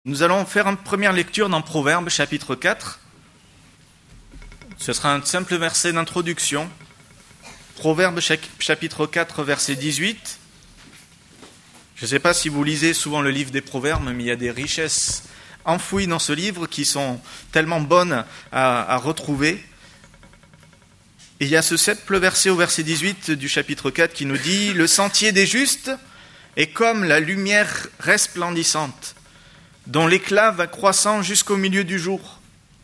Nous allons faire une première lecture dans Proverbes, chapitre 4. Ce sera un simple verset d'introduction. Proverbes, chapitre 4, verset 18. Je ne sais pas si vous lisez souvent le livre des Proverbes, mais il y a des richesses enfouies dans ce livre qui sont tellement bonnes à retrouver. Et il y a ce simple verset au verset 18 du chapitre 4 qui nous dit « Le sentier des justes est comme la lumière resplendissante, dont l'éclat va croissant jusqu'au milieu du jour. »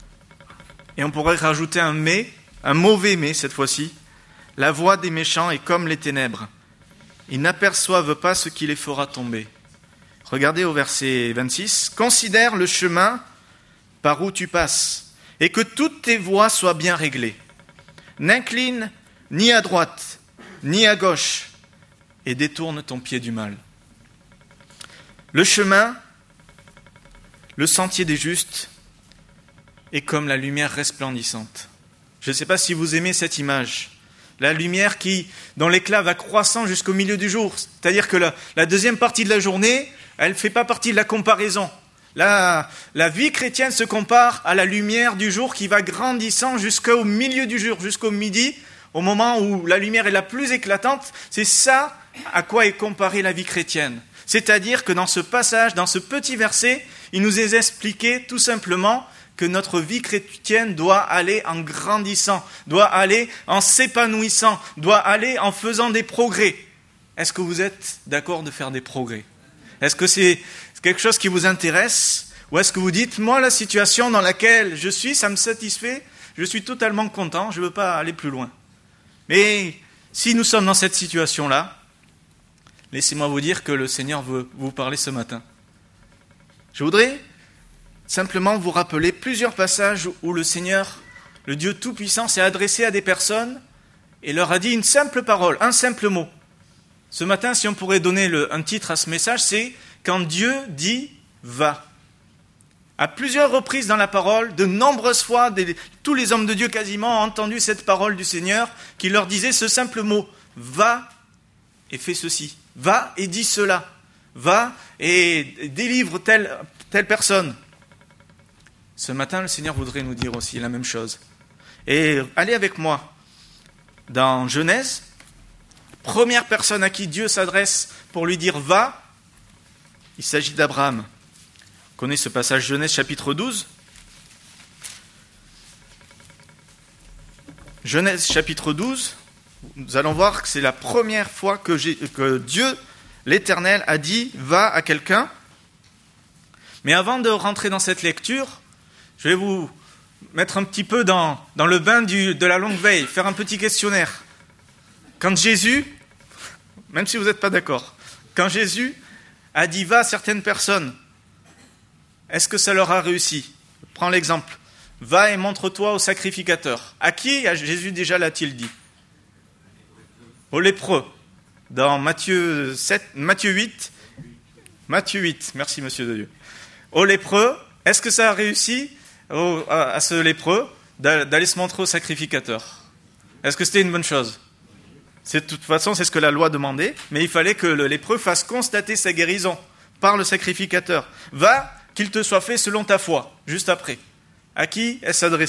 Et on pourrait rajouter un « mais », un mauvais « mais » cette fois-ci. « La voie des méchants est comme les ténèbres. Ils n'aperçoivent pas ce qui les fera tomber. » Regardez au verset 26. « Considère le chemin par où tu passes, et que toutes tes voies soient bien réglées. N'incline ni à droite, ni à gauche, et détourne ton pied du mal. » Le chemin, le sentier des justes, est comme la lumière resplendissante. Je ne sais pas si vous aimez cette image. La lumière dont l'éclat va croissant jusqu'au milieu du jour. C'est-à-dire que la deuxième partie de la journée, elle ne fait pas partie de la comparaison. La vie chrétienne se compare à la lumière du jour qui va grandissant jusqu'au milieu du jour, jusqu'au midi, au moment où la lumière est la plus éclatante. C'est ça à quoi est comparée la vie chrétienne. C'est-à-dire que dans ce passage, dans ce petit verset, il nous est expliqué tout simplement que notre vie chrétienne doit aller en grandissant, doit aller en s'épanouissant, doit aller en faisant des progrès. Est-ce que vous êtes d'accord de faire des progrès ? Est-ce que c'est quelque chose qui vous intéresse ? Ou est-ce que vous dites, moi, la situation dans laquelle je suis, ça me satisfait, je suis totalement content, je ne veux pas aller plus loin. Mais si nous sommes dans cette situation-là, laissez-moi vous dire que le Seigneur veut vous parler ce matin. Je voudrais simplement vous rappeler plusieurs passages où le Seigneur, le Dieu Tout-Puissant, s'est adressé à des personnes et leur a dit une simple parole, un simple mot. Ce matin, si on pourrait donner un titre à ce message, c'est « Quand Dieu dit « va ». À plusieurs reprises dans la parole, de nombreuses fois, tous les hommes de Dieu quasiment ont entendu cette parole du Seigneur qui leur disait ce simple mot « va et fais ceci ». Va et dis cela. Va et délivre telle personne. Ce matin, le Seigneur voudrait nous dire aussi la même chose. Et allez avec moi dans Genèse. Première personne à qui Dieu s'adresse pour lui dire « va », il s'agit d'Abraham. Vous connaissez ce passage Genèse chapitre 12 ? Genèse chapitre 12, nous allons voir que c'est la première fois que Dieu, l'Éternel, a dit « va » à quelqu'un. Mais avant de rentrer dans cette lecture, je vais vous mettre un petit peu dans le bain de la longue veille, faire un petit questionnaire. Quand Jésus, même si vous n'êtes pas d'accord, quand Jésus a dit « va » à certaines personnes, est-ce que ça leur a réussi ? Prends l'exemple. « Va et montre-toi au sacrificateur ». À qui Jésus déjà l'a-t-il dit ? Aux lépreux. Dans Matthieu 8, merci monsieur de Dieu. Aux lépreux, est-ce que ça a réussi à ce lépreux d'aller se montrer au sacrificateur ? Est-ce que c'était une bonne chose ? De toute façon, c'est ce que la loi demandait, mais il fallait que le lépreux fasse constater sa guérison par le sacrificateur. Va, qu'il te soit fait selon ta foi, juste après. À qui est-ce s'adressé ?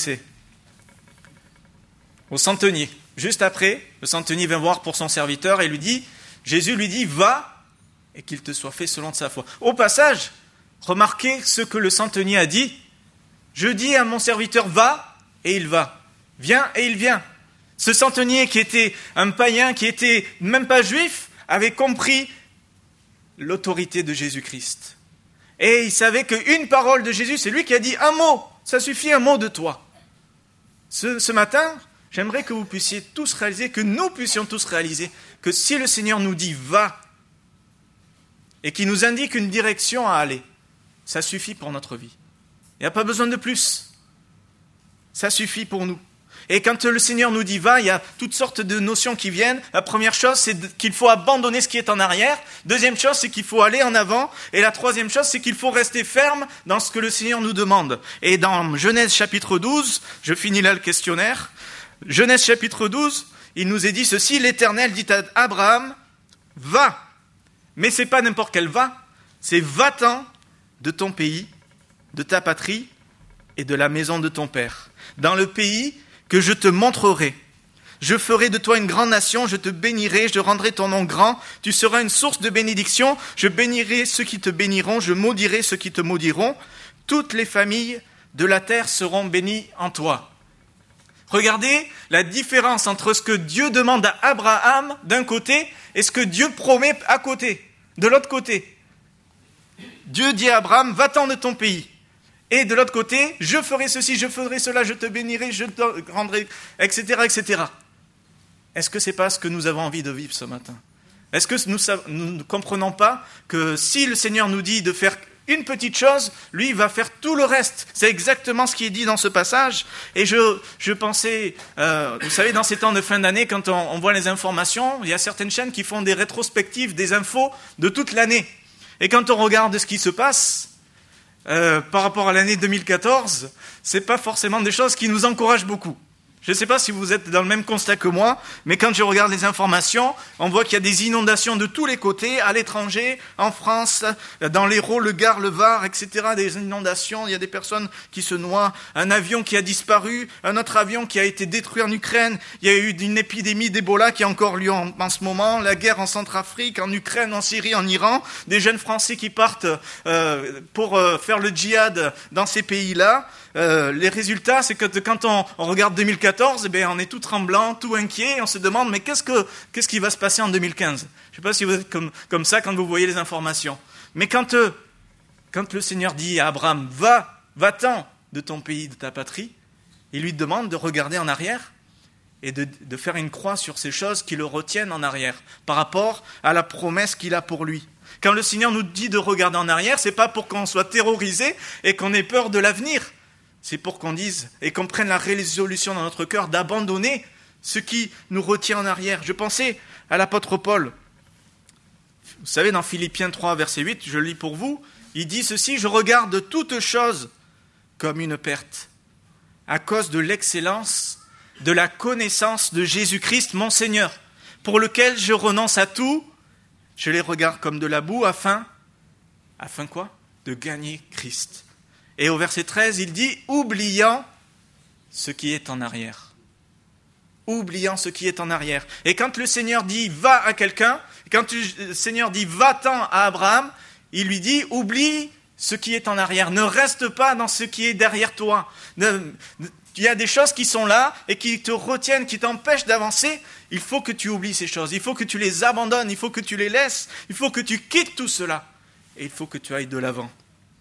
Au centenier. Juste après, le centenier vient voir pour son serviteur et Jésus lui dit, va et qu'il te soit fait selon sa foi. Au passage, remarquez ce que le centenier a dit. Je dis à mon serviteur, va et il va. Viens et il vient. Ce centenier qui était un païen, qui était même pas juif, avait compris l'autorité de Jésus-Christ. Et il savait qu'une parole de Jésus, c'est lui qui a dit un mot. Ça suffit, un mot de toi. Ce matin, j'aimerais que vous puissiez tous réaliser, que nous puissions tous réaliser, que si le Seigneur nous dit « va » et qu'il nous indique une direction à aller, ça suffit pour notre vie. Il n'y a pas besoin de plus. Ça suffit pour nous. Et quand le Seigneur nous dit « va », il y a toutes sortes de notions qui viennent. La première chose, c'est qu'il faut abandonner ce qui est en arrière. Deuxième chose, c'est qu'il faut aller en avant. Et la troisième chose, c'est qu'il faut rester ferme dans ce que le Seigneur nous demande. Et dans Genèse chapitre 12, je finis là le questionnaire, Genèse chapitre 12, il nous est dit ceci, l'Éternel dit à Abraham, va, mais c'est pas n'importe quel va, c'est va-t'en de ton pays de ta patrie et de la maison de ton père, dans le pays que je te montrerai. Je ferai de toi une grande nation, je te bénirai, je rendrai ton nom grand, tu seras une source de bénédiction, je bénirai ceux qui te béniront, je maudirai ceux qui te maudiront. Toutes les familles de la terre seront bénies en toi. Regardez la différence entre ce que Dieu demande à Abraham d'un côté et ce que Dieu promet à côté, de l'autre côté. Dieu dit à Abraham, va-t'en de ton pays. Et de l'autre côté, je ferai ceci, je ferai cela, je te bénirai, je te rendrai, etc., etc. Est-ce que ce n'est pas ce que nous avons envie de vivre ce matin? Est-ce que nous ne comprenons pas que si le Seigneur nous dit de faire une petite chose, lui va faire tout le reste? C'est exactement ce qui est dit dans ce passage. Et je pensais, vous savez, dans ces temps de fin d'année, quand on voit les informations, il y a certaines chaînes qui font des rétrospectives, des infos de toute l'année. Et quand on regarde ce qui se passe par rapport à l'année 2014, c'est pas forcément des choses qui nous encouragent beaucoup. Je ne sais pas si vous êtes dans le même constat que moi, mais quand je regarde les informations, on voit qu'il y a des inondations de tous les côtés, à l'étranger, en France, dans l'Hérault, le Gard, le Var, etc. Des inondations, il y a des personnes qui se noient, un avion qui a disparu, un autre avion qui a été détruit en Ukraine, il y a eu une épidémie d'Ebola qui a encore lieu en ce moment, la guerre en Centrafrique, en Ukraine, en Syrie, en Iran, des jeunes Français qui partent pour faire le djihad dans ces pays-là. Les résultats, c'est que quand on regarde 2014, on est tout tremblant, tout inquiet, et on se demande, mais qu'est-ce qui va se passer en 2015 ? Je ne sais pas si vous êtes comme ça quand vous voyez les informations. Mais quand le Seigneur dit à Abraham, va-t'en de ton pays, de ta patrie, il lui demande de regarder en arrière et de faire une croix sur ces choses qui le retiennent en arrière, par rapport à la promesse qu'il a pour lui. Quand le Seigneur nous dit de regarder en arrière, ce n'est pas pour qu'on soit terrorisé et qu'on ait peur de l'avenir. C'est pour qu'on dise et qu'on prenne la résolution dans notre cœur d'abandonner ce qui nous retient en arrière. Je pensais à l'apôtre Paul. Vous savez, dans Philippiens 3, verset 8, je le lis pour vous, il dit ceci, « Je regarde toutes choses comme une perte, à cause de l'excellence de la connaissance de Jésus-Christ, mon Seigneur, pour lequel je renonce à tout, je les regarde comme de la boue, afin quoi ? De gagner Christ. » Et au verset 13, il dit, oubliant ce qui est en arrière. Oubliant ce qui est en arrière. Et quand le Seigneur dit va à quelqu'un, quand le Seigneur dit va-t'en à Abraham, il lui dit oublie ce qui est en arrière. Ne reste pas dans ce qui est derrière toi. Il y a des choses qui sont là et qui te retiennent, qui t'empêchent d'avancer. Il faut que tu oublies ces choses. Il faut que tu les abandonnes. Il faut que tu les laisses. Il faut que tu quittes tout cela. Et il faut que tu ailles de l'avant.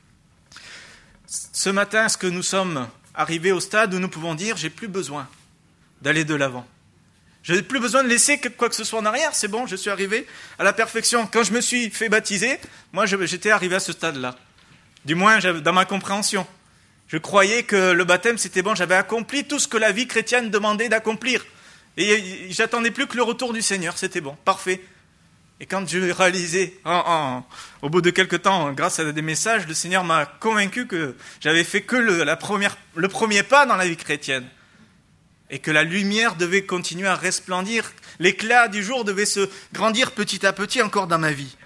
Ce matin, est-ce que nous sommes arrivés au stade où nous pouvons dire « j'ai plus besoin d'aller de l'avant. Je n'ai plus besoin de laisser quoi que ce soit en arrière, c'est bon, je suis arrivé à la perfection. » Quand je me suis fait baptiser, moi j'étais arrivé à ce stade-là. Du moins dans ma compréhension. Je croyais que le baptême c'était bon, j'avais accompli tout ce que la vie chrétienne demandait d'accomplir. Et j'attendais plus que le retour du Seigneur, c'était bon, parfait. Et quand je l'ai réalisé, au bout de quelques temps, grâce à des messages, le Seigneur m'a convaincu que j'avais fait que le premier pas dans la vie chrétienne. Et que la lumière devait continuer à resplendir. L'éclat du jour devait se grandir petit à petit encore dans ma vie.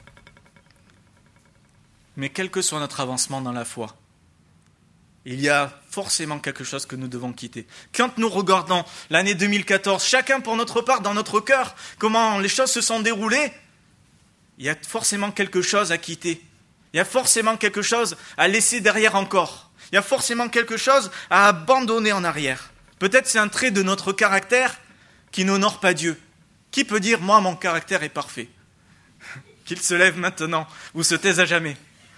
Mais quel que soit notre avancement dans la foi, il y a forcément quelque chose que nous devons quitter. Quand nous regardons l'année 2014, chacun pour notre part, dans notre cœur, comment les choses se sont déroulées, il y a forcément quelque chose à quitter. Il y a forcément quelque chose à laisser derrière encore. Il y a forcément quelque chose à abandonner en arrière. Peut-être c'est un trait de notre caractère qui n'honore pas Dieu. Qui peut dire « moi, mon caractère est parfait » qu'il se lève maintenant ou se taise à jamais.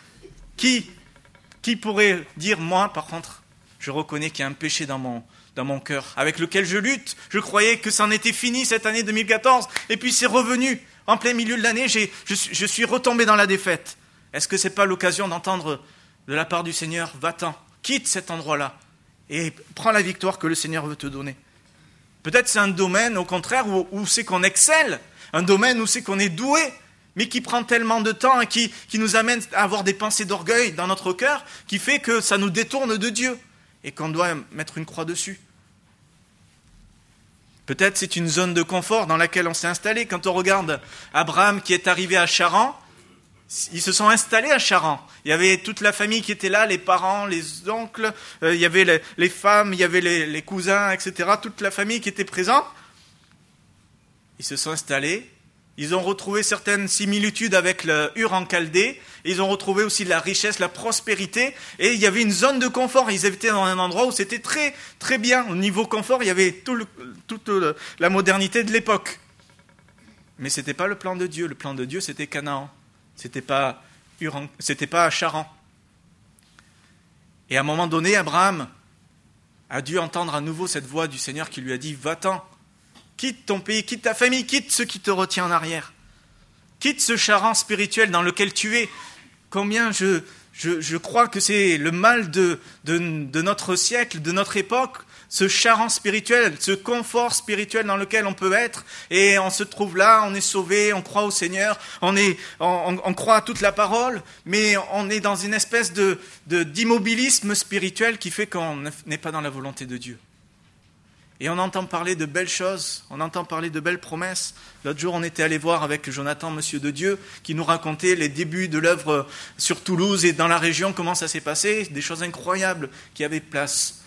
Qui pourrait dire, moi, par contre, je reconnais qu'il y a un péché dans mon cœur, avec lequel je lutte. Je croyais que ça en était fini cette année 2014, et puis c'est revenu. En plein milieu de l'année, je suis retombé dans la défaite. Est-ce que ce n'est pas l'occasion d'entendre de la part du Seigneur, va-t'en, quitte cet endroit-là, et prends la victoire que le Seigneur veut te donner. Peut-être c'est un domaine, au contraire, où c'est qu'on excelle, un domaine où c'est qu'on est doué, mais qui prend tellement de temps et qui nous amène à avoir des pensées d'orgueil dans notre cœur, qui fait que ça nous détourne de Dieu et qu'on doit mettre une croix dessus. Peut-être c'est une zone de confort dans laquelle on s'est installé. Quand on regarde Abraham qui est arrivé à Charan, Ils se sont installés à Charan. Il y avait toute la famille qui était là, les parents, les oncles, il y avait les femmes, il y avait les cousins, etc. Toute la famille qui était présente. Ils se sont installés. Ils ont retrouvé certaines similitudes avec le Ur en Chaldée. Ils ont retrouvé aussi de la richesse, la prospérité. Et il y avait une zone de confort. Ils étaient dans un endroit où c'était très, très bien. Au niveau confort, il y avait toute la modernité de l'époque. Mais ce n'était pas le plan de Dieu. Le plan de Dieu, c'était Canaan. C'était pas Charan. Et à un moment donné, Abraham a dû entendre à nouveau cette voix du Seigneur qui lui a dit « Va-t'en, quitte ton pays, quitte ta famille, quitte ce qui te retient en arrière. Quitte ce Charan spirituel dans lequel tu es. » Combien je crois que c'est le mal de notre siècle, de notre époque, ce Charan spirituel, ce confort spirituel dans lequel on peut être, et on se trouve là, on est sauvé, on croit au Seigneur, on croit à toute la parole, mais on est dans une espèce d'immobilisme spirituel qui fait qu'on n'est pas dans la volonté de Dieu. Et on entend parler de belles choses, on entend parler de belles promesses. L'autre jour, on était allé voir avec Jonathan, Monsieur de Dieu, qui nous racontait les débuts de l'œuvre sur Toulouse et dans la région, comment ça s'est passé, des choses incroyables qui avaient place.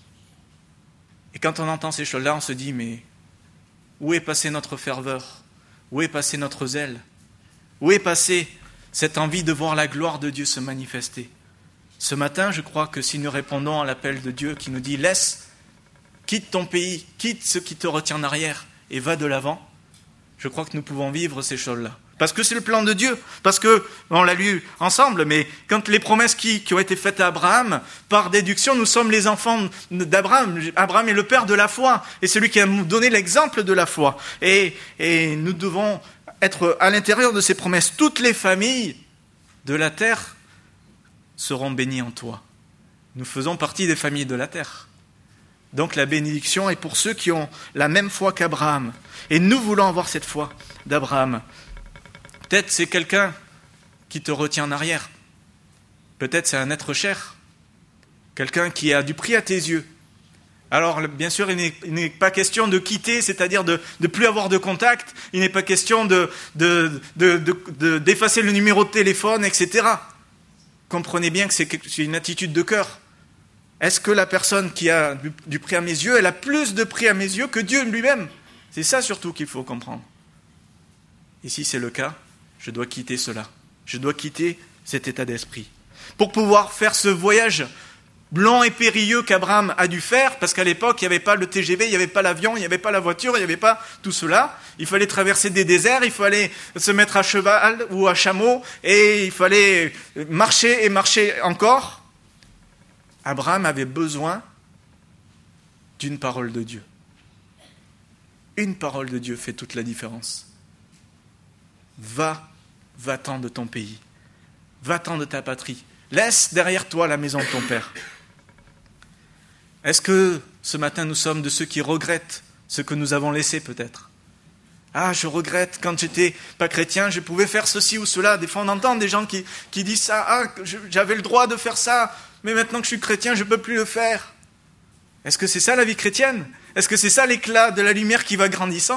Et quand on entend ces choses-là, on se dit, mais où est passée notre ferveur? Où est passé notre zèle? Où est passée cette envie de voir la gloire de Dieu se manifester? Ce matin, je crois que si nous répondons à l'appel de Dieu qui nous dit, quitte ton pays, quitte ce qui te retient en arrière et va de l'avant, je crois que nous pouvons vivre ces choses-là. Parce que c'est le plan de Dieu, parce que, on l'a lu ensemble, mais quand les promesses qui ont été faites à Abraham, par déduction, nous sommes les enfants d'Abraham. Abraham est le père de la foi, et celui qui a donné l'exemple de la foi. Et nous devons être à l'intérieur de ces promesses. Toutes les familles de la terre seront bénies en toi. Nous faisons partie des familles de la terre. Donc la bénédiction est pour ceux qui ont la même foi qu'Abraham. Et nous voulons avoir cette foi d'Abraham. Peut-être c'est quelqu'un qui te retient en arrière. Peut-être c'est un être cher. Quelqu'un qui a du prix à tes yeux. Alors bien sûr, il n'est pas question de quitter, c'est-à-dire de plus avoir de contact. Il n'est pas question d'effacer le numéro de téléphone, etc. Comprenez bien que c'est une attitude de cœur. Est-ce que la personne qui a du prix à mes yeux, elle a plus de prix à mes yeux que Dieu lui-même? C'est ça surtout qu'il faut comprendre. Et si c'est le cas, je dois quitter cela. Je dois quitter cet état d'esprit. Pour pouvoir faire ce voyage long et périlleux qu'Abraham a dû faire, parce qu'à l'époque, il n'y avait pas le TGV, il n'y avait pas l'avion, il n'y avait pas la voiture, il n'y avait pas tout cela. Il fallait traverser des déserts, il fallait se mettre à cheval ou à chameau, et il fallait marcher et marcher encore. Abraham avait besoin d'une parole de Dieu. Une parole de Dieu fait toute la différence. Va-t'en de ton pays. Va-t'en de ta patrie. Laisse derrière toi la maison de ton père. Est-ce que ce matin nous sommes de ceux qui regrettent ce que nous avons laissé peut-être? Ah, je regrette, quand j'étais pas chrétien, je pouvais faire ceci ou cela. Des fois on entend des gens qui disent ça. Ah, j'avais le droit de faire ça, mais maintenant que je suis chrétien, je ne peux plus le faire. Est-ce que c'est ça la vie chrétienne? Est-ce que c'est ça l'éclat de la lumière qui va grandissant?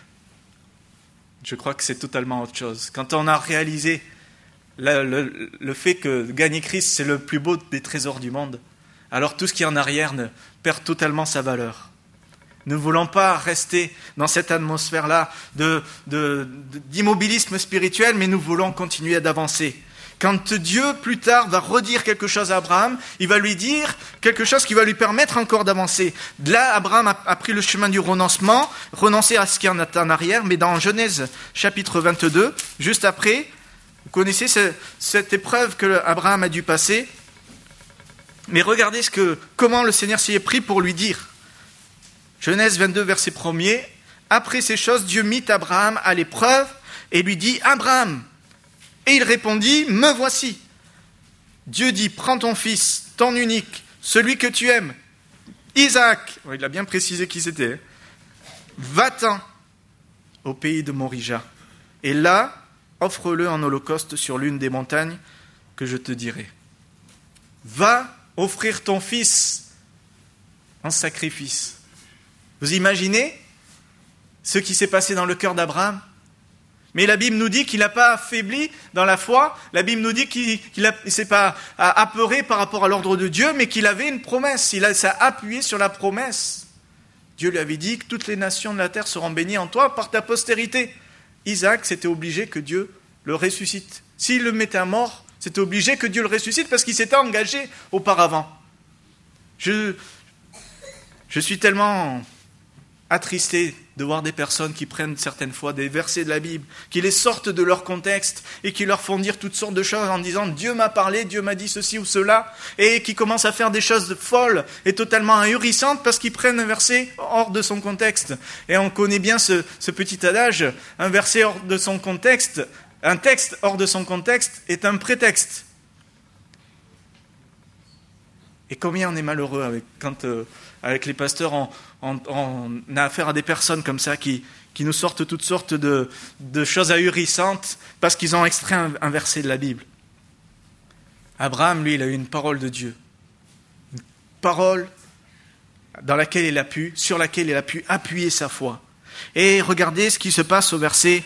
Je crois que c'est totalement autre chose. Quand on a réalisé le fait que gagner Christ, c'est le plus beau des trésors du monde, alors tout ce qui est en arrière perd totalement sa valeur. Nous ne voulons pas rester dans cette atmosphère-là d'immobilisme spirituel, mais nous voulons continuer d'avancer. Quand Dieu, plus tard, va redire quelque chose à Abraham, il va lui dire quelque chose qui va lui permettre encore d'avancer. Là, Abraham a pris le chemin du renoncement, renoncer à ce qui en est en arrière, mais dans Genèse chapitre 22, juste après, vous connaissez cette épreuve que Abraham a dû passer, mais regardez comment le Seigneur s'y est pris pour lui dire. Genèse 22, verset 1er, « Après ces choses, Dieu mit Abraham à l'épreuve et lui dit, « Abraham !» Et il répondit, « Me voici. » Dieu dit, « Prends ton fils, ton unique, celui que tu aimes, Isaac. » Il a bien précisé qui c'était. « Va-t'en au pays de Morija. Et là, offre-le en holocauste sur l'une des montagnes que je te dirai. » Va offrir ton fils en sacrifice. Vous imaginez ce qui s'est passé dans le cœur d'Abraham? Mais la Bible nous dit qu'il n'a pas affaibli dans la foi. La Bible nous dit qu'il ne s'est pas apeuré par rapport à l'ordre de Dieu, mais qu'il avait une promesse. Il s'est appuyé sur la promesse. Dieu lui avait dit que toutes les nations de la terre seront bénies en toi par ta postérité. Isaac, c'était obligé que Dieu le ressuscite. S'il le mettait à mort, c'était obligé que Dieu le ressuscite parce qu'il s'était engagé auparavant. Je suis tellement attristé de voir des personnes qui prennent certaines fois des versets de la Bible, qui les sortent de leur contexte et qui leur font dire toutes sortes de choses en disant « Dieu m'a parlé, Dieu m'a dit ceci ou cela » et qui commencent à faire des choses folles et totalement ahurissantes parce qu'ils prennent un verset hors de son contexte. Et on connaît bien ce petit adage, un verset hors de son contexte, un texte hors de son contexte est un prétexte. Et combien on est malheureux quand avec les pasteurs, on a affaire à des personnes comme ça qui nous sortent toutes sortes de choses ahurissantes parce qu'ils ont extrait un verset de la Bible. Abraham, lui, il a eu une parole de Dieu. Une parole sur laquelle il a pu appuyer sa foi. Et regardez ce qui se passe au verset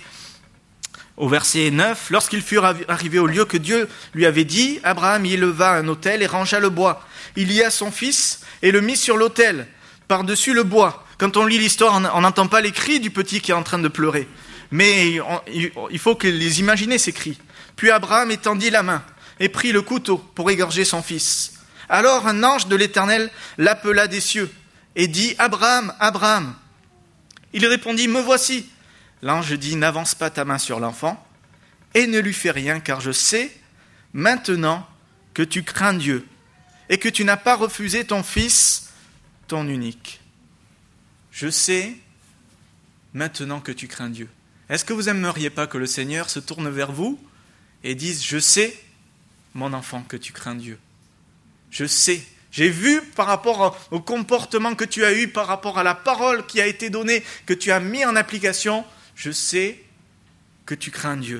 9. Lorsqu'ils furent arrivés au lieu que Dieu lui avait dit, Abraham y leva un autel et rangea le bois. Il lia son fils et le mit sur l'autel, par-dessus le bois. Quand on lit l'histoire, on n'entend pas les cris du petit qui est en train de pleurer. Mais il faut les imaginer, ces cris. Puis Abraham étendit la main et prit le couteau pour égorger son fils. Alors un ange de l'Éternel l'appela des cieux et dit « Abraham, Abraham !» Il répondit « Me voici !» L'ange dit « N'avance pas ta main sur l'enfant et ne lui fais rien, car je sais maintenant que tu crains Dieu et que tu n'as pas refusé ton fils, ton unique. » Je sais maintenant que tu crains Dieu. Est-ce que vous n'aimeriez pas que le Seigneur se tourne vers vous et dise « Je sais, mon enfant, que tu crains Dieu. Je sais. J'ai vu par rapport au comportement que tu as eu, par rapport à la parole qui a été donnée, que tu as mis en application. Je sais que tu crains Dieu. »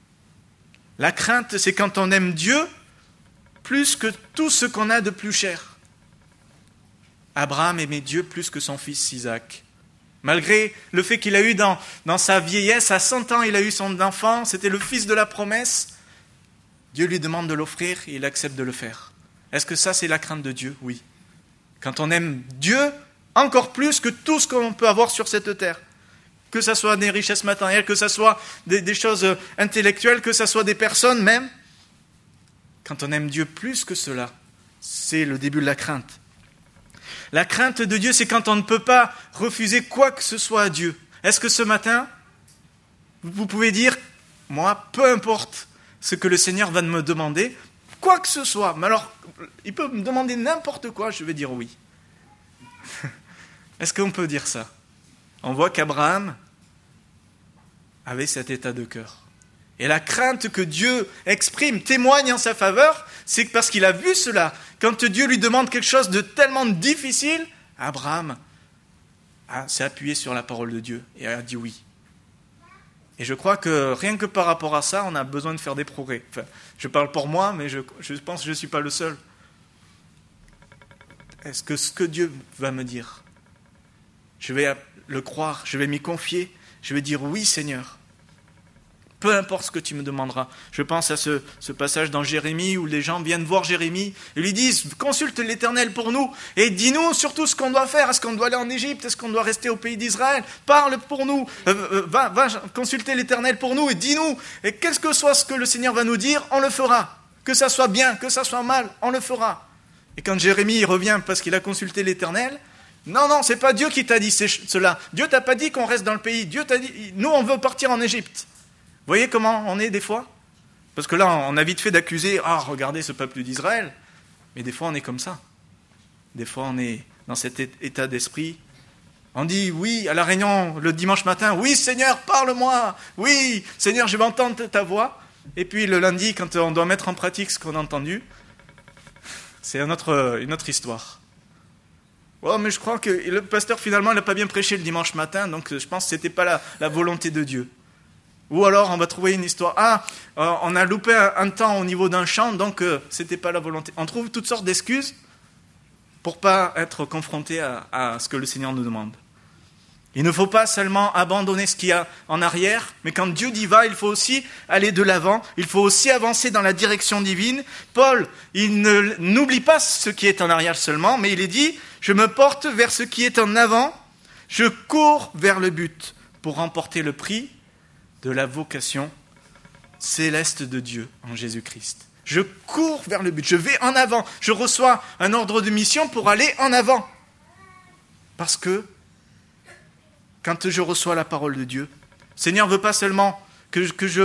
La crainte, c'est quand on aime Dieu plus que tout ce qu'on a de plus cher. Abraham aimait Dieu plus que son fils Isaac. Malgré le fait qu'il a eu dans sa vieillesse, à 100 ans, il a eu son enfant, c'était le fils de la promesse. Dieu lui demande de l'offrir et il accepte de le faire. Est-ce que ça, c'est la crainte de Dieu ? Oui. Quand on aime Dieu, encore plus que tout ce qu'on peut avoir sur cette terre. Que ce soit des richesses matérielles, que ce soit des choses intellectuelles, que ce soit des personnes même. Quand on aime Dieu plus que cela, c'est le début de la crainte. La crainte de Dieu, c'est quand on ne peut pas refuser quoi que ce soit à Dieu. Est-ce que ce matin, vous pouvez dire, moi, peu importe ce que le Seigneur va me demander, quoi que ce soit, mais alors, il peut me demander n'importe quoi, je vais dire oui. Est-ce qu'on peut dire ça ? On voit qu'Abraham avait cet état de cœur. Et la crainte que Dieu exprime, témoigne en sa faveur, c'est que parce qu'il a vu cela. Quand Dieu lui demande quelque chose de tellement difficile, Abraham s'est appuyé sur la parole de Dieu et a dit oui. Et je crois que rien que par rapport à ça, on a besoin de faire des progrès. Enfin, je parle pour moi, mais je pense que je ne suis pas le seul. Est-ce que ce que Dieu va me dire, je vais le croire, je vais m'y confier, je vais dire oui Seigneur. Peu importe ce que tu me demanderas. Je pense à ce passage dans Jérémie où les gens viennent voir Jérémie et lui disent « Consulte l'Éternel pour nous et dis-nous surtout ce qu'on doit faire. Est-ce qu'on doit aller en Égypte? Est-ce qu'on doit rester au pays d'Israël? Parle pour nous. Va consulter l'Éternel pour nous et dis-nous. Et qu'est-ce que soit ce que le Seigneur va nous dire, on le fera. Que ça soit bien, que ça soit mal, on le fera. » Et quand Jérémie revient parce qu'il a consulté l'Éternel, non, c'est pas Dieu qui t'a dit cela. Dieu t'a pas dit qu'on reste dans le pays. Dieu t'a dit, nous on veut partir en Égypte. Vous voyez comment on est des fois ? Parce que là, on a vite fait d'accuser, regardez ce peuple d'Israël. Mais des fois, on est comme ça. Des fois, on est dans cet état d'esprit. On dit oui à la réunion le dimanche matin, oui Seigneur, parle-moi. Oui Seigneur, je vais entendre ta voix. Et puis le lundi, quand on doit mettre en pratique ce qu'on a entendu, c'est une autre histoire. Oh, mais je crois que le pasteur, finalement, il n'a pas bien prêché le dimanche matin, donc je pense que ce n'était pas la volonté de Dieu. Ou alors, on va trouver une histoire. On a loupé un temps au niveau d'un chant, donc ce n'était pas la volonté. On trouve toutes sortes d'excuses pour ne pas être confronté à ce que le Seigneur nous demande. Il ne faut pas seulement abandonner ce qu'il y a en arrière, mais quand Dieu dit va, il faut aussi aller de l'avant, il faut aussi avancer dans la direction divine. Paul, il n'oublie pas ce qui est en arrière seulement, mais il est dit, je me porte vers ce qui est en avant, je cours vers le but pour remporter le prix de la vocation céleste de Dieu en Jésus-Christ. Je cours vers le but, je vais en avant, je reçois un ordre de mission pour aller en avant. Parce que quand je reçois la parole de Dieu, le Seigneur ne veut pas seulement que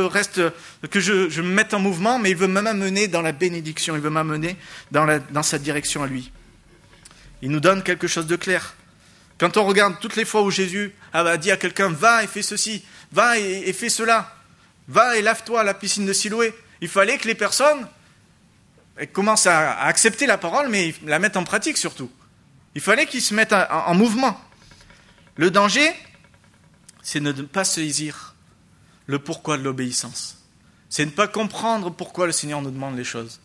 je me mette en mouvement, mais il veut m'amener dans la bénédiction, il veut m'amener dans sa direction à lui. Il nous donne quelque chose de clair. Quand on regarde toutes les fois où Jésus a dit à quelqu'un, va et fais ceci, va et fais cela, va et lave-toi à la piscine de Siloé, il fallait que les personnes commencent à accepter la parole, mais la mettent en pratique surtout. Il fallait qu'ils se mettent en mouvement. Le danger, c'est de ne pas saisir le pourquoi de l'obéissance. C'est de ne pas comprendre pourquoi le Seigneur nous demande les choses.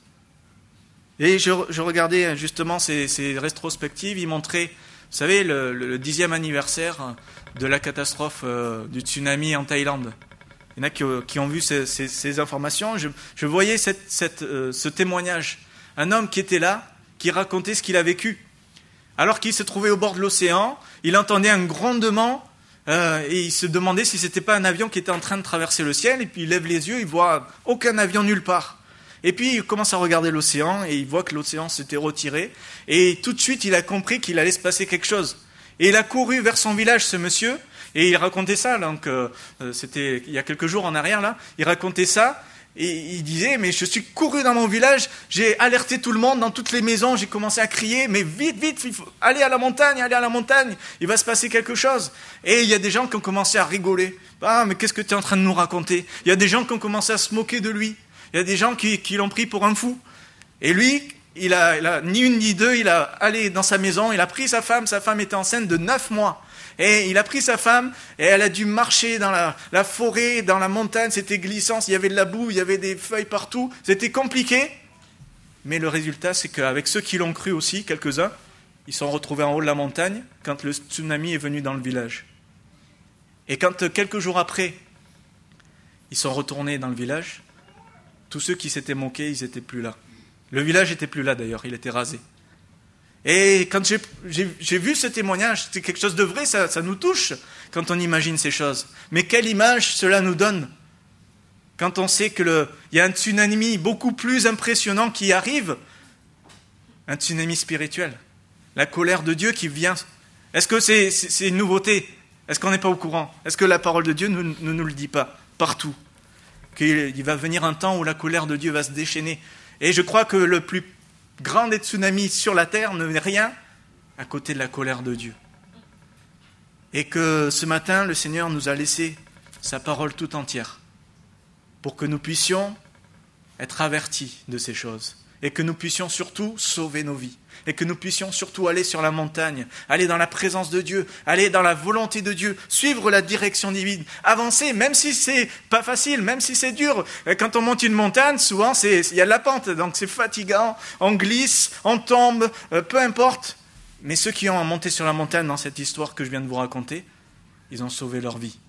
Et je regardais justement ces rétrospectives, ils montraient, vous savez, le 10e anniversaire de la catastrophe du tsunami en Thaïlande. Il y en a qui ont vu ces informations. Je voyais ce témoignage. Un homme qui était là, qui racontait ce qu'il a vécu. Alors qu'il se trouvait au bord de l'océan, il entendait un grondement et il se demandait si ce n'était pas un avion qui était en train de traverser le ciel. Et puis il lève les yeux, il voit aucun avion nulle part. Et puis il commence à regarder l'océan et il voit que l'océan s'était retiré. Et tout de suite, il a compris qu'il allait se passer quelque chose. Et il a couru vers son village, ce monsieur, et il racontait ça. Donc, c'était il y a quelques jours en arrière, là. Il racontait ça. Et il disait, mais je suis couru dans mon village, j'ai alerté tout le monde dans toutes les maisons, j'ai commencé à crier, mais vite, il faut aller à la montagne, il va se passer quelque chose. Et il y a des gens qui ont commencé à rigoler. Ah, mais qu'est-ce que tu es en train de nous raconter? Il y a des gens qui ont commencé à se moquer de lui. Il y a des gens qui l'ont pris pour un fou. Et lui, il a ni une ni deux, il a allé dans sa maison, il a pris sa femme était enceinte de 9 mois. Et il a pris sa femme et elle a dû marcher dans la forêt, dans la montagne, c'était glissant, il y avait de la boue, il y avait des feuilles partout, c'était compliqué. Mais le résultat, c'est qu'avec ceux qui l'ont cru aussi, quelques-uns, ils se sont retrouvés en haut de la montagne quand le tsunami est venu dans le village. Et quand, quelques jours après, ils sont retournés dans le village, tous ceux qui s'étaient moqués, ils n'étaient plus là. Le village n'était plus là d'ailleurs, il était rasé. Et quand j'ai vu ce témoignage, c'est quelque chose de vrai, ça nous touche quand on imagine ces choses. Mais quelle image cela nous donne quand on sait qu'il y a un tsunami beaucoup plus impressionnant qui arrive, un tsunami spirituel, la colère de Dieu qui vient. Est-ce que c'est une nouveauté? Est-ce qu'on n'est pas au courant? Est-ce que la parole de Dieu ne nous le dit pas partout? Qu'il va venir un temps où la colère de Dieu va se déchaîner. Et je crois que le plus grand des tsunamis sur la terre n'est rien à côté de la colère de Dieu. Et que ce matin, le Seigneur nous a laissé sa parole tout entière pour que nous puissions être avertis de ces choses et que nous puissions surtout sauver nos vies et que nous puissions surtout aller sur la montagne, aller dans la présence de Dieu, aller dans la volonté de Dieu, suivre la direction divine, avancer, même si c'est pas facile, même si c'est dur. Quand on monte une montagne, souvent il y a de la pente, donc c'est fatigant, on glisse, on tombe, peu importe. Mais ceux qui ont monté sur la montagne dans cette histoire que je viens de vous raconter, ils ont sauvé leur vie.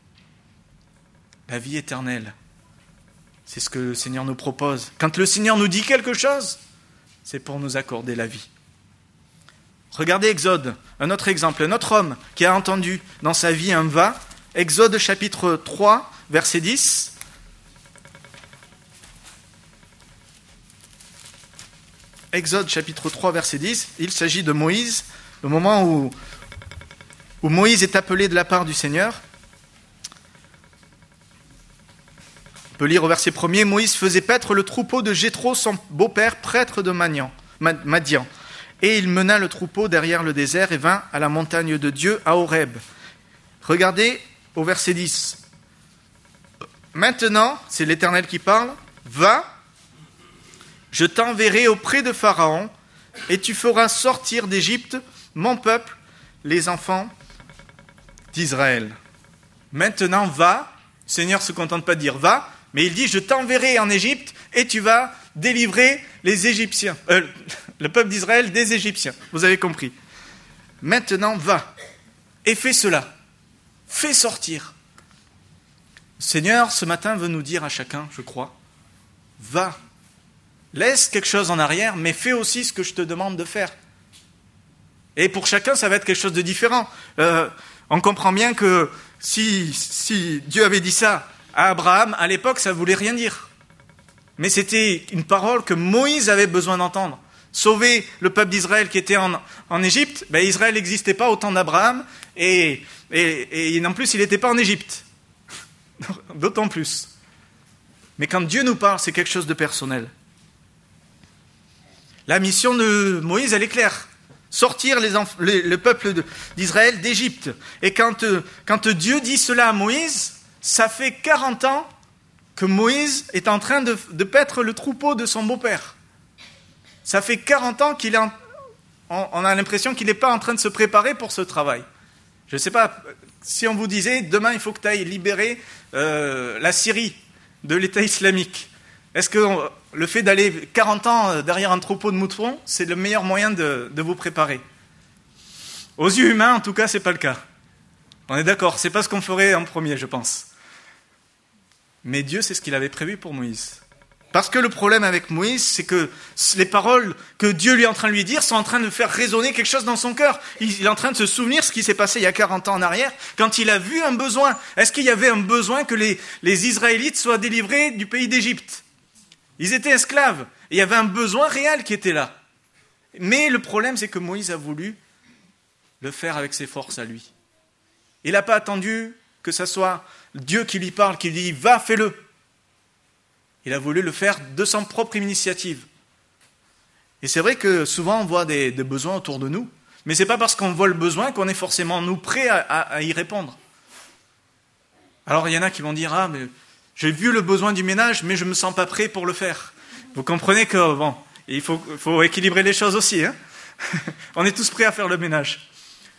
La vie éternelle. C'est ce que le Seigneur nous propose. Quand le Seigneur nous dit quelque chose, c'est pour nous accorder la vie. Regardez Exode, un autre exemple, un autre homme qui a entendu dans sa vie un va. Exode chapitre 3, verset 10. Exode chapitre 3, verset 10. Il s'agit de Moïse, le moment où Moïse est appelé de la part du Seigneur. On peut lire au verset 1er, Moïse faisait paître le troupeau de Jéthro, son beau-père, prêtre de Madian. Et il mena le troupeau derrière le désert et vint à la montagne de Dieu, à Horeb. Regardez au verset 10. Maintenant, c'est l'Éternel qui parle, va, je t'enverrai auprès de Pharaon, et tu feras sortir d'Égypte mon peuple, les enfants d'Israël. Maintenant, va, le Seigneur ne se contente pas de dire va, mais il dit, je t'enverrai en Égypte et tu vas délivrer les Égyptiens, le peuple d'Israël des Égyptiens. Vous avez compris. Maintenant, va et fais cela. fais sortir. Le Seigneur, ce matin, veut nous dire à chacun, je crois, va, laisse quelque chose en arrière, mais fais aussi ce que je te demande de faire. Et pour chacun, ça va être quelque chose de différent. On comprend bien que si Dieu avait dit ça à Abraham, à l'époque, ça ne voulait rien dire. Mais c'était une parole que Moïse avait besoin d'entendre. Sauver le peuple d'Israël qui était en Égypte, Israël n'existait pas au temps d'Abraham, et en plus, il n'était pas en Égypte. D'autant plus. Mais quand Dieu nous parle, c'est quelque chose de personnel. La mission de Moïse, elle est claire. Sortir le peuple d'Israël d'Égypte. Et quand Dieu dit cela à Moïse, ça fait 40 ans que Moïse est en train de paître le troupeau de son beau-père. Ça fait 40 ans on a l'impression qu'il n'est pas en train de se préparer pour ce travail. Je ne sais pas, si on vous disait, demain il faut que tu ailles libérer la Syrie de l'État islamique. Est-ce que le fait d'aller 40 ans derrière un troupeau de moutons, c'est le meilleur moyen de vous préparer? Aux yeux humains, en tout cas, ce n'est pas le cas. On est d'accord, ce n'est pas ce qu'on ferait en premier, je pense. Mais Dieu, c'est ce qu'il avait prévu pour Moïse. Parce que le problème avec Moïse, c'est que les paroles que Dieu lui est en train de lui dire sont en train de faire résonner quelque chose dans son cœur. Il est en train de se souvenir ce qui s'est passé il y a 40 ans en arrière, quand il a vu un besoin. Est-ce qu'il y avait un besoin que les Israélites soient délivrés du pays d'Égypte? Ils étaient esclaves. Et il y avait un besoin réel qui était là. Mais le problème, c'est que Moïse a voulu le faire avec ses forces à lui. Il n'a pas attendu que ce soit Dieu qui lui parle, qui lui dit « Va, fais-le ». Il a voulu le faire de son propre initiative. Et c'est vrai que souvent on voit des besoins autour de nous, mais ce n'est pas parce qu'on voit le besoin qu'on est forcément nous prêts à y répondre. Alors il y en a qui vont dire « Ah, mais j'ai vu le besoin du ménage, mais je ne me sens pas prêt pour le faire. » Vous comprenez que, bon, il faut équilibrer les choses aussi. Hein. On est tous prêts à faire le ménage.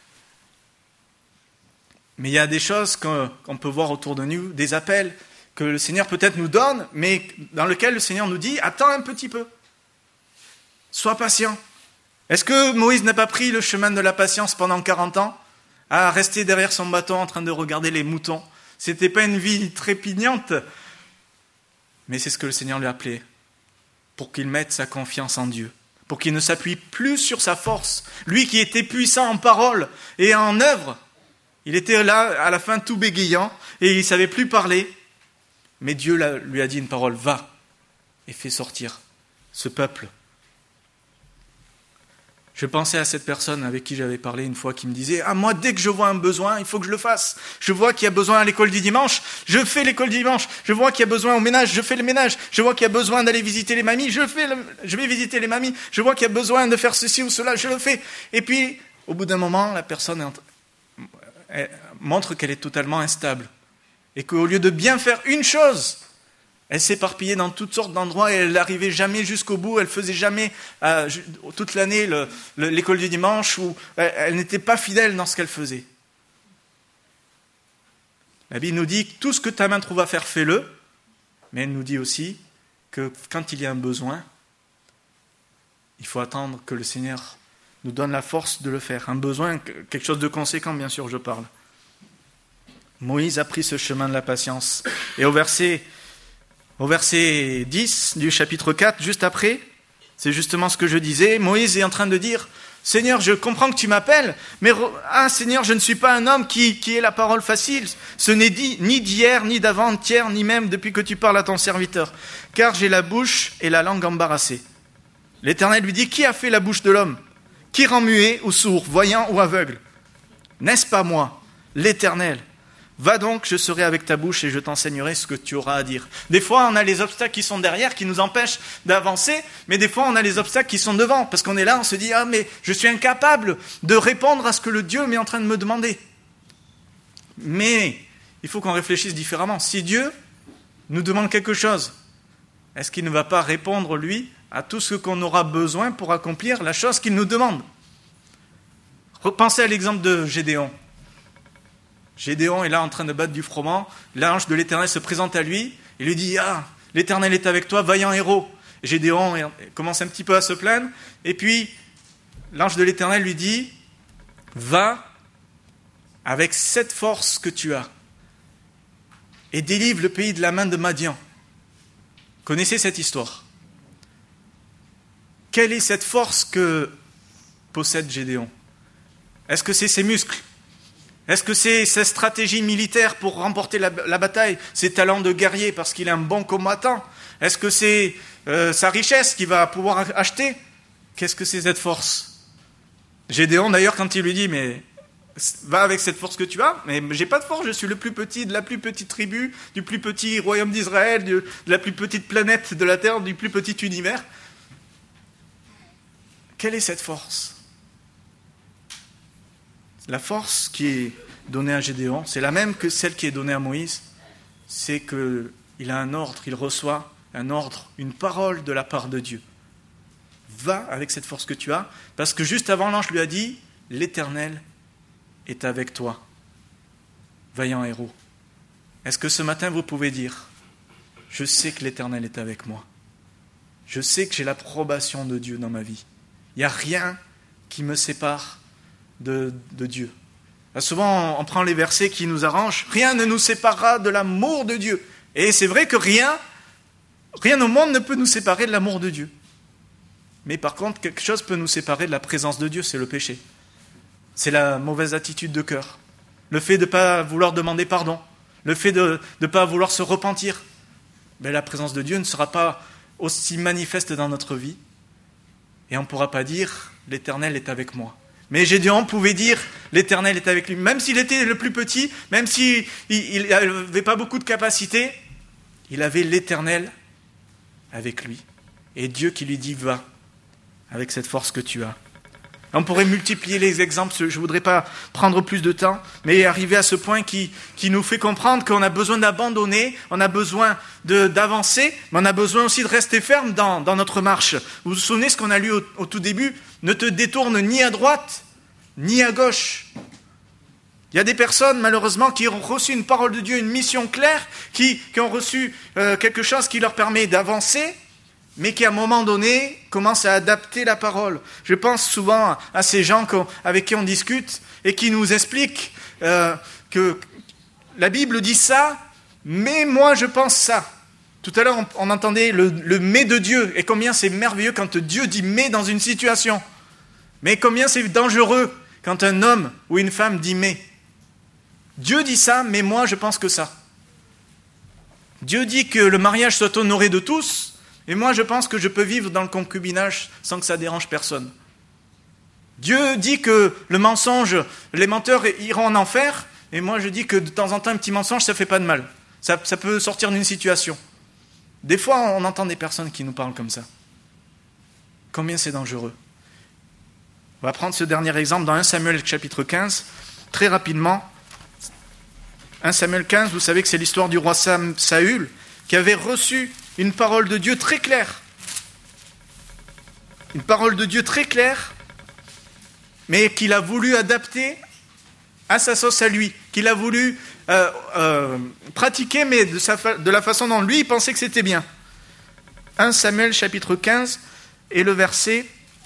Mais il y a des choses qu'on peut voir autour de nous, des appels que le Seigneur peut-être nous donne, mais dans lesquels le Seigneur nous dit « Attends un petit peu. Sois patient. » Est-ce que Moïse n'a pas pris le chemin de la patience pendant 40 ans, à rester derrière son bâton en train de regarder les moutons? C'était pas une vie trépignante, mais c'est ce que le Seigneur lui a appelé, pour qu'il mette sa confiance en Dieu, pour qu'il ne s'appuie plus sur sa force. Lui qui était puissant en parole et en œuvre, il était là à la fin tout bégayant et il ne savait plus parler. Mais Dieu lui a dit une parole, va et fais sortir ce peuple. Je pensais à cette personne avec qui j'avais parlé une fois qui me disait « Ah, moi, dès que je vois un besoin, il faut que je le fasse. Je vois qu'il y a besoin à l'école du dimanche, je fais l'école du dimanche. Je vois qu'il y a besoin au ménage, je fais le ménage. Je vois qu'il y a besoin d'aller visiter les mamies, je vais visiter les mamies. Je vois qu'il y a besoin de faire ceci ou cela, je le fais. » Et puis, au bout d'un moment, la personne elle montre qu'elle est totalement instable. Et qu'au lieu de bien faire une chose, elle s'éparpillait dans toutes sortes d'endroits et elle n'arrivait jamais jusqu'au bout. Elle faisait jamais toute l'année l'école du dimanche, où elle n'était pas fidèle dans ce qu'elle faisait. La Bible nous dit que tout ce que ta main trouve à faire, fais-le. Mais elle nous dit aussi que quand il y a un besoin, il faut attendre que le Seigneur nous donne la force de le faire. Un besoin, quelque chose de conséquent, bien sûr, je parle. Moïse a pris ce chemin de la patience. Et au verset 10 du chapitre 4, juste après, c'est justement ce que je disais. Moïse est en train de dire « Seigneur, je comprends que tu m'appelles, mais Seigneur, je ne suis pas un homme qui ait la parole facile. Ce n'est dit ni d'hier, ni d'avant-hier, ni même depuis que tu parles à ton serviteur. Car j'ai la bouche et la langue embarrassées. » L'Éternel lui dit « Qui a fait la bouche de l'homme? Qui rend muet ou sourd, voyant ou aveugle? N'est-ce pas moi, l'Éternel? Va donc, je serai avec ta bouche et je t'enseignerai ce que tu auras à dire. » Des fois, on a les obstacles qui sont derrière, qui nous empêchent d'avancer, mais des fois, on a les obstacles qui sont devant, parce qu'on est là, on se dit « Ah, mais je suis incapable de répondre à ce que le Dieu m'est en train de me demander. » Mais il faut qu'on réfléchisse différemment. Si Dieu nous demande quelque chose, est-ce qu'il ne va pas répondre, lui, à tout ce qu'on aura besoin pour accomplir la chose qu'il nous demande? Repensez à l'exemple de Gédéon. Gédéon est là en train de battre du froment. L'ange de l'Éternel se présente à lui et lui dit « Ah, l'Éternel est avec toi, vaillant héros. » Gédéon commence un petit peu à se plaindre. Et puis, l'ange de l'Éternel lui dit « Va avec cette force que tu as, et délivre le pays de la main de Madian. Connaissez cette histoire. Quelle est cette force que possède Gédéon? Est-ce que c'est ses muscles? Est-ce que c'est sa stratégie militaire pour remporter la bataille? Ses talents de guerrier parce qu'il est un bon combattant? Est-ce que c'est sa richesse qu'il va pouvoir acheter? Qu'est-ce que c'est cette force? Gédéon, d'ailleurs, quand il lui dit, mais va avec cette force que tu as, mais j'ai pas de force, je suis le plus petit de la plus petite tribu, du plus petit royaume d'Israël, de la plus petite planète de la Terre, du plus petit univers. Quelle est cette force? La force qui est donnée à Gédéon, c'est la même que celle qui est donnée à Moïse. C'est qu'il a un ordre, il reçoit un ordre, une parole de la part de Dieu. Va avec cette force que tu as, parce que juste avant, l'ange lui a dit, l'Éternel est avec toi, vaillant héros. Est-ce que ce matin vous pouvez dire, je sais que l'Éternel est avec moi. Je sais que j'ai l'approbation de Dieu dans ma vie. Il n'y a rien qui me sépare de Dieu. Là, souvent, on prend les versets qui nous arrangent. Rien ne nous séparera de l'amour de Dieu. Et c'est vrai que rien au monde ne peut nous séparer de l'amour de Dieu. Mais par contre, quelque chose peut nous séparer de la présence de Dieu, c'est le péché. C'est la mauvaise attitude de cœur. Le fait de ne pas vouloir demander pardon. Le fait de ne pas vouloir se repentir. Mais la présence de Dieu ne sera pas aussi manifeste dans notre vie. Et on ne pourra pas dire « l'Éternel est avec moi ». Mais Gédéon pouvait dire « l'Éternel est avec lui ». Même s'il était le plus petit, même s'il n'avait pas beaucoup de capacités, il avait l'Éternel avec lui. Et Dieu qui lui dit « va » avec cette force que tu as. On pourrait multiplier les exemples, je ne voudrais pas prendre plus de temps, mais arriver à ce point qui nous fait comprendre qu'on a besoin d'abandonner, on a besoin d'avancer, mais on a besoin aussi de rester ferme dans notre marche. Vous vous souvenez ce qu'on a lu au tout début? Ne te détourne ni à droite, ni à gauche. Il y a des personnes, malheureusement, qui ont reçu une parole de Dieu, une mission claire, qui ont reçu quelque chose qui leur permet d'avancer, mais qui, à un moment donné, commencent à adapter la parole. Je pense souvent à ces gens avec qui on discute et qui nous expliquent que la Bible dit ça, mais moi je pense ça. Tout à l'heure, on entendait le « mais » de Dieu, et combien c'est merveilleux quand Dieu dit « mais » dans une situation. Mais combien c'est dangereux quand un homme ou une femme dit « mais ». Dieu dit ça, mais moi je pense que ça. Dieu dit que le mariage soit honoré de tous, et moi, je pense que je peux vivre dans le concubinage sans que ça dérange personne. Dieu dit que le mensonge, les menteurs iront en enfer, et moi je dis que de temps en temps, un petit mensonge, ça ne fait pas de mal. Ça peut sortir d'une situation. Des fois, on entend des personnes qui nous parlent comme ça. Combien c'est dangereux. On va prendre ce dernier exemple dans 1 Samuel chapitre 15, très rapidement. 1 Samuel 15, vous savez que c'est l'histoire du roi Saül, qui avait reçu une parole de Dieu très claire. Une parole de Dieu très claire, mais qu'il a voulu adapter à sa sauce à lui, qu'il a voulu pratiquer, mais de la façon dont lui, il pensait que c'était bien. 1 Samuel chapitre 15, et le verset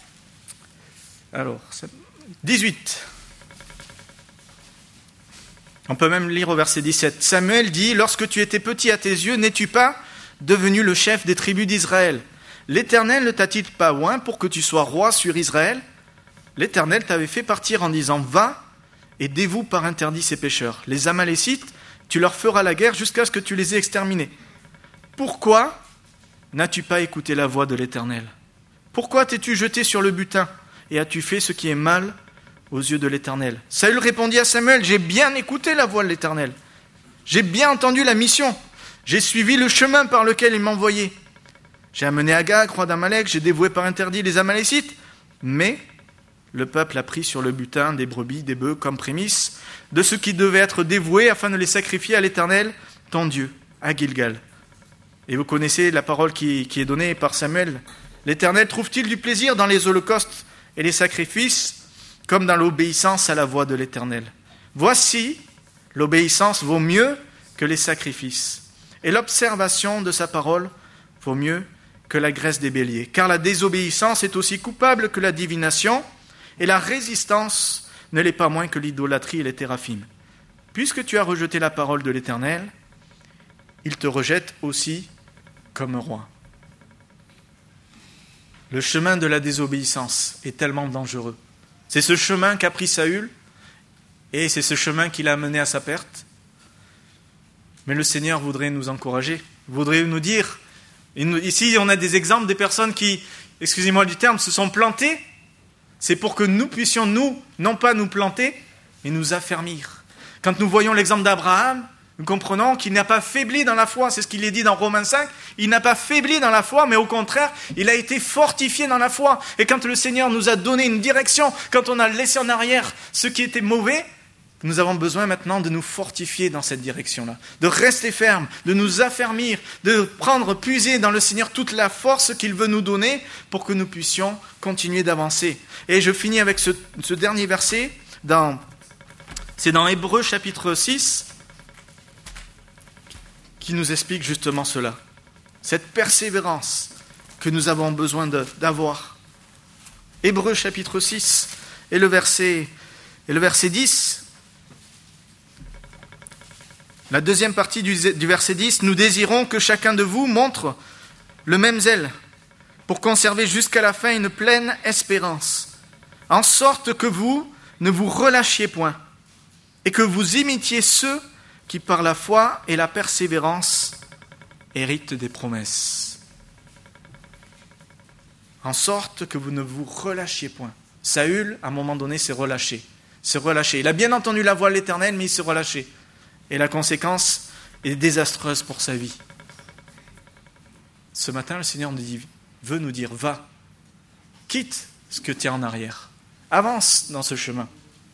18. On peut même lire au verset 17. Samuel dit, « Lorsque tu étais petit à tes yeux, n'es-tu pas devenu le chef des tribus d'Israël? L'Éternel ne t'a-t-il pas oint pour que tu sois roi sur Israël? L'Éternel t'avait fait partir en disant, va et dévoue par interdit ces pécheurs. Les Amalécites, tu leur feras la guerre jusqu'à ce que tu les aies exterminés. Pourquoi n'as-tu pas écouté la voix de l'Éternel? Pourquoi t'es-tu jeté sur le butin et as-tu fait ce qui est mal aux yeux de l'Éternel? » Saül répondit à Samuel, « J'ai bien écouté la voix de l'Éternel. J'ai bien entendu la mission. J'ai suivi le chemin par lequel il m'envoyait. J'ai amené Agag, roi d'Amalek, j'ai dévoué par interdit les Amalécites. Mais le peuple a pris sur le butin des brebis, des bœufs, comme prémisse de ce qui devait être dévoué afin de les sacrifier à l'Éternel, ton Dieu, à Gilgal. » Et vous connaissez la parole qui est donnée par Samuel. « L'Éternel trouve-t-il du plaisir dans les holocaustes et les sacrifices, comme dans l'obéissance à la voix de l'Éternel? Voici, l'obéissance vaut mieux que les sacrifices. Et l'observation de sa parole vaut mieux que la graisse des béliers. Car la désobéissance est aussi coupable que la divination, et la résistance ne l'est pas moins que l'idolâtrie et les téraphim. » puisque tu as rejeté la parole de l'Éternel, il te rejette aussi comme roi. Le chemin de la désobéissance est tellement dangereux. C'est ce chemin qu'a pris Saül, et c'est ce chemin qui l'a mené à sa perte. Mais le Seigneur voudrait nous encourager, voudrait nous dire, ici on a des exemples des personnes qui, excusez-moi du terme, se sont plantées. C'est pour que nous puissions, non pas nous planter, mais nous affermir. Quand nous voyons l'exemple d'Abraham, nous comprenons qu'il n'a pas faibli dans la foi, c'est ce qu'il est dit dans Romains 5, il n'a pas faibli dans la foi, mais au contraire, il a été fortifié dans la foi. Et quand le Seigneur nous a donné une direction, quand on a laissé en arrière ce qui était mauvais, nous avons besoin maintenant de nous fortifier dans cette direction-là, de rester ferme, de nous affermir, de prendre, puiser dans le Seigneur toute la force qu'il veut nous donner pour que nous puissions continuer d'avancer. Et je finis avec ce dernier verset, c'est dans Hébreux chapitre 6, qui nous explique justement cela. Cette persévérance que nous avons besoin d'avoir. Hébreux chapitre 6 et le verset 10. La deuxième partie du verset 10. Nous désirons que chacun de vous montre le même zèle pour conserver jusqu'à la fin une pleine espérance, en sorte que vous ne vous relâchiez point et que vous imitiez ceux qui par la foi et la persévérance héritent des promesses. En sorte que vous ne vous relâchiez point. Saül, à un moment donné, s'est relâché. Il a bien entendu la voix de l'Éternel, mais il s'est relâché. Et la conséquence est désastreuse pour sa vie. Ce matin, le Seigneur veut nous dire, va, quitte ce que tu as en arrière. Avance dans ce chemin.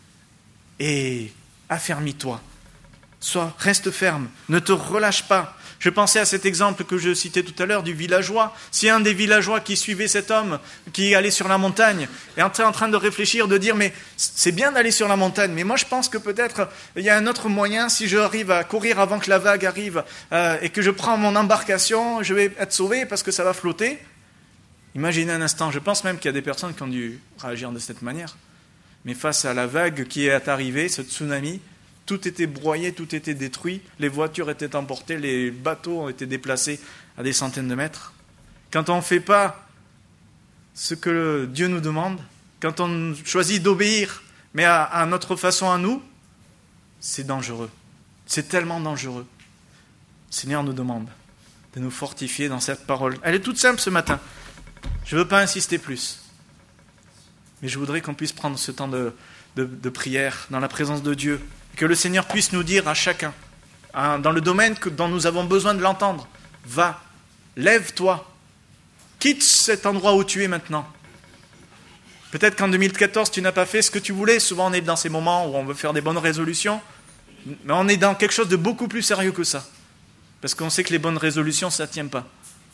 Et affermis-toi. Reste ferme, ne te relâche pas. Je pensais à cet exemple que je citais tout à l'heure du villageois. Si un des villageois qui suivait cet homme, qui allait sur la montagne, est en train de réfléchir, de dire, mais c'est bien d'aller sur la montagne, mais moi je pense que peut-être il y a un autre moyen, si j'arrive à courir avant que la vague arrive et que je prends mon embarcation, je vais être sauvé parce que ça va flotter. Imaginez un instant, je pense même qu'il y a des personnes qui ont dû réagir de cette manière. Mais face à la vague qui est arrivée, ce tsunami, tout était broyé, tout était détruit, les voitures étaient emportées, les bateaux ont été déplacés à des centaines de mètres. Quand on ne fait pas ce que Dieu nous demande, quand on choisit d'obéir, mais à notre façon à nous, c'est dangereux. C'est tellement dangereux. Le Seigneur nous demande de nous fortifier dans cette parole. Elle est toute simple ce matin. Je ne veux pas insister plus. Mais je voudrais qu'on puisse prendre ce temps de prière dans la présence de Dieu. Que le Seigneur puisse nous dire à chacun, dans le domaine dont nous avons besoin de l'entendre, va, lève-toi, quitte cet endroit où tu es maintenant. Peut-être qu'en 2014, tu n'as pas fait ce que tu voulais. Souvent, on est dans ces moments où on veut faire des bonnes résolutions, mais on est dans quelque chose de beaucoup plus sérieux que ça. Parce qu'on sait que les bonnes résolutions, ça ne tient pas.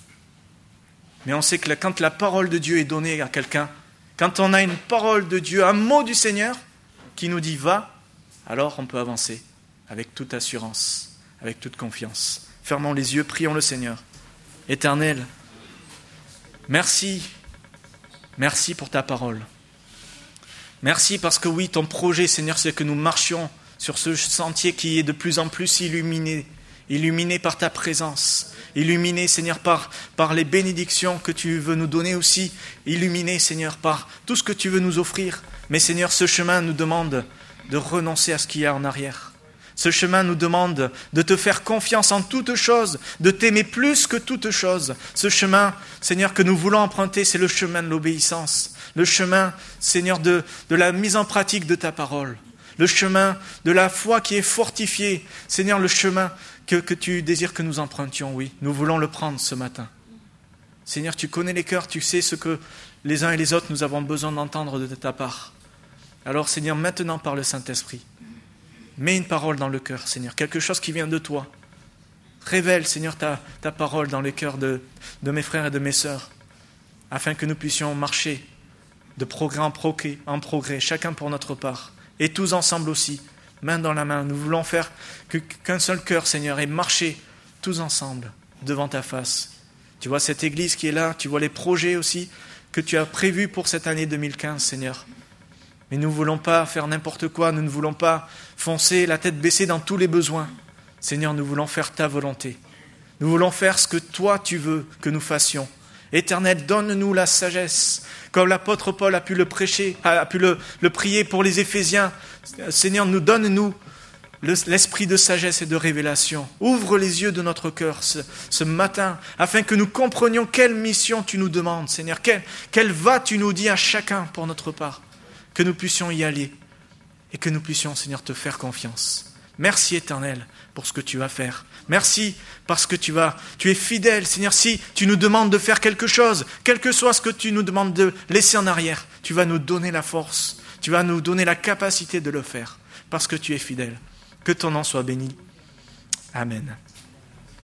Mais on sait que quand la parole de Dieu est donnée à quelqu'un, quand on a une parole de Dieu, un mot du Seigneur qui nous dit « va », alors on peut avancer avec toute assurance, avec toute confiance. Fermons les yeux, prions le Seigneur. Éternel, merci pour ta parole. Merci parce que oui, ton projet, Seigneur, c'est que nous marchions sur ce sentier qui est de plus en plus illuminé par ta présence, illuminé, Seigneur, par les bénédictions que tu veux nous donner aussi, illuminé, Seigneur, par tout ce que tu veux nous offrir. Mais Seigneur, ce chemin nous demande de renoncer à ce qu'il y a en arrière. Ce chemin nous demande de te faire confiance en toutes choses, de t'aimer plus que toutes choses. Ce chemin, Seigneur, que nous voulons emprunter, c'est le chemin de l'obéissance. Le chemin, Seigneur, de la mise en pratique de ta parole. Le chemin de la foi qui est fortifiée. Seigneur, le chemin que tu désires que nous empruntions, oui. Nous voulons le prendre ce matin. Seigneur, tu connais les cœurs, tu sais ce que les uns et les autres nous avons besoin d'entendre de ta part. Alors, Seigneur, maintenant par le Saint-Esprit, mets une parole dans le cœur, Seigneur, quelque chose qui vient de toi. Révèle, Seigneur, ta parole dans les cœurs de mes frères et de mes sœurs, afin que nous puissions marcher de progrès en progrès, chacun pour notre part, et tous ensemble aussi, main dans la main. Nous voulons faire qu'un seul cœur, Seigneur, et marcher tous ensemble devant ta face. Tu vois cette église qui est là, tu vois les projets aussi que tu as prévus pour cette année 2015, Seigneur. Mais nous ne voulons pas faire n'importe quoi, nous ne voulons pas foncer la tête baissée dans tous les besoins. Seigneur, nous voulons faire ta volonté. Nous voulons faire ce que toi tu veux que nous fassions. Éternel, donne-nous la sagesse, comme l'apôtre Paul a pu le prêcher, a pu le prier pour les Éphésiens. Seigneur, donne-nous l'esprit de sagesse et de révélation. Ouvre les yeux de notre cœur ce matin, afin que nous comprenions quelle mission tu nous demandes, Seigneur. Quelle va tu nous dis à chacun pour notre part. Que nous puissions y aller et que nous puissions, Seigneur, te faire confiance. Merci, Éternel, pour ce que tu vas faire. Merci parce que tu es fidèle, Seigneur. Si tu nous demandes de faire quelque chose, quel que soit ce que tu nous demandes de laisser en arrière, tu vas nous donner la force, tu vas nous donner la capacité de le faire, parce que tu es fidèle. Que ton nom soit béni. Amen.